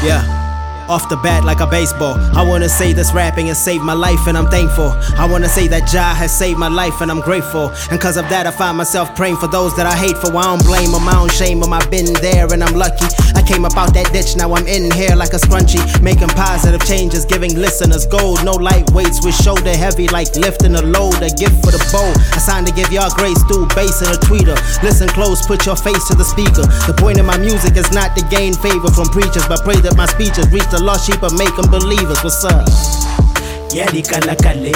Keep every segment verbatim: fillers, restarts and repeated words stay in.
Yeah. Off the bat like a baseball. I wanna say this rapping has saved my life and I'm thankful. I wanna say that Jah has saved my life and I'm grateful. And cause of that I find myself praying for those that I hate for. I don't blame them, I don't shame them. I've been there and I'm lucky. I came up out that ditch, now I'm in here like a scrunchie. Making positive changes, giving listeners gold. No lightweights with shoulder heavy like lifting a load. A gift for the bowl. I signed to give y'all grace through bass and a tweeter. Listen close, put your face to the speaker. The point of my music is not to gain favor from preachers, but pray that my speeches reach the lost sheep and make them believers. What's up? Yadi kalakale,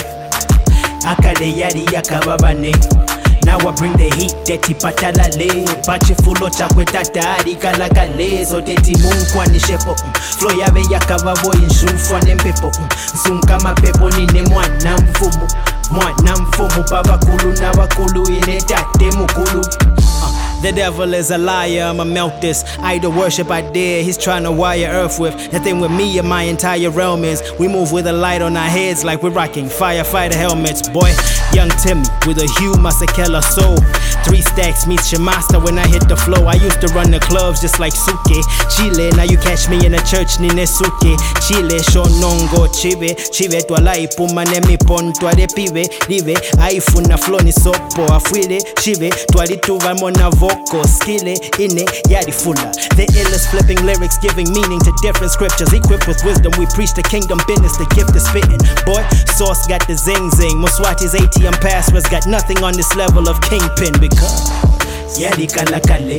akade yadi yakababane. Now I bring the heat, teti patalale. Bache fulo chakwe tatari kalakale. So teti munkwa ni shepo. Flow yabe yakababo inshufwa nempepo. Sunka mapepo nine mwana mfumu. Mwana mfumu babakulu na wakulu ine tate mukulu. The devil is a liar, I'ma melt this. Idol worship I dare, he's trying to wire earth with. The thing with me and my entire realm is we move with a light on our heads like we're rocking firefighter helmets. Boy, young Timmy with a Hugh Masekela soul. Three stacks meets your master when I hit the flow. I used to run the clubs just like Suke Chile, now you catch me in a church ni Nesuke Chile, shonongo chive Chive twala ipuma nemi pon twade pive Dive, aifuna flow ni sopo Afuile, chive, twali tuva mona Voko, skille, ine, yadi fulla. The illest flipping lyrics giving meaning to different scriptures. Equipped with wisdom, we preach the kingdom business, the gift is spitting. Boy, Sauce got the zing zing. Muswati's A T M passwords got nothing on this level of kingpin because yadi kalakale,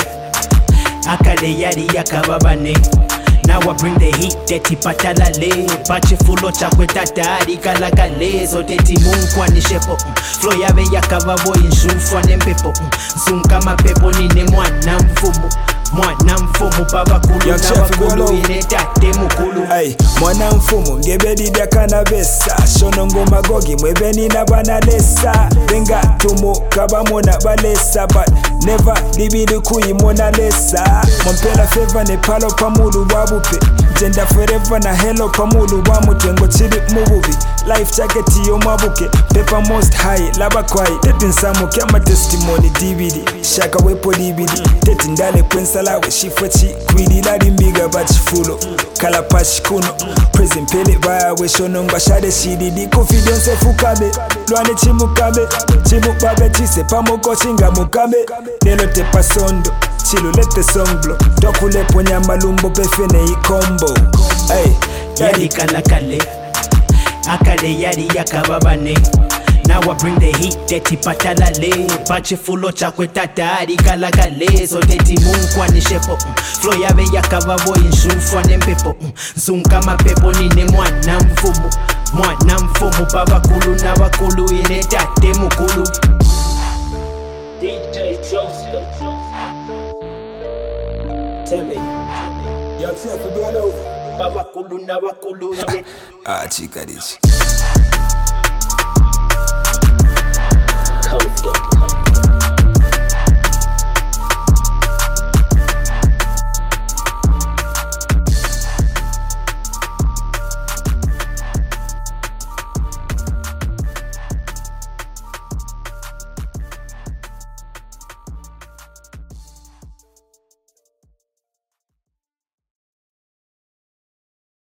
akade yadi yakababane. Now I bring the heat, teti patalale. Bache fulo chakwe tatari kalakale. So teti munkwa ni shepo. Flow yabe yakababo inshufwa nempepo. Sunka mapepo nine mwana mfumu. Mwana mfumu babakulu na wakulu ine tate mukulu. Ay, mwana mfumu ngebedi dakana besa. Shonongo magogi mwebeni na banalesa. Benga tumu kaba mona balesa. But never libidi kuyi mona lesa. Mompela favor ne palo pamulu wabupe. Jenda forever na hello pamulu wamute. Ngo chidi mububi. Life jacket yo mabuke. Paper most high laba kwai. Tetin samu kama testimony D V D. Shaka wepo D V D. Tetin dale kwensa lawe shifachi. Kwidi ladi mbiga bachi fulo. Kala pachi kuno. Prison pele vaya we shononga shade shididi. Confidence fukabe. Luane chimukabe. Chimukabe chise pamoko chinga mukabe. Nelo te pasondo. Chilu let the song blow. Dokule ponya malumbo pefene i combo. Ay, yadi kalakale. Akade yadi yakababane. Now I bring the heat, teti patalale. Bache fulo chakwe tatari kalakale. So teti munkwa ni shepo. Flow yabe yakababo inshufwa nempepo. Sunka mapepo nine mwana mfumu. Mwana mfumu babakulu na wakulu ine tate mukulu. D J Joseph. Tell me. Yourself a blood over. Babakulu na wakulu ine. Ah, chica, this.